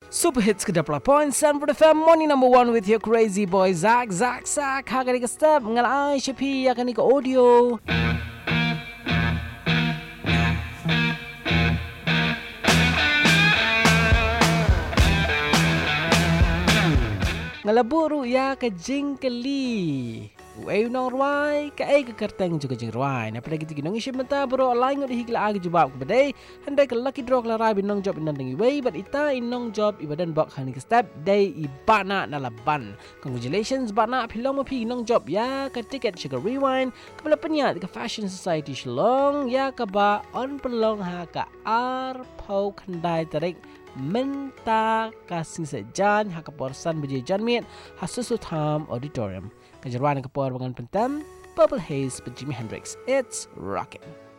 Super Hits ke-10.7 FM Morning number 1 with your crazy boy Zak Hakani ke step Mengalai Syafi Hakani ke audio Ngalaburu ya ke jingkeli Wei nong ruai ka ai ke kerteng juga jing ruai na pada gitu kinong isim mata bro alai ngot higla ag jubab ke badai handai ke lucky draw la rai binong job inang dengi wei but ita inong job ibadan bok hani ke step day ibana na laban congratulations bana philong pi inong job ya ke ticket sugar rewind kepala penyat ke fashion society Shillong ya ke ba on pelong ha ka ar pau khandai tarik menta kasing sejan ha ke porsan beje janmiat hasusu tham auditorium Kejeruan ke Purbangan Pentam, Purple Haze by Jimi Hendrix. It's rockin'.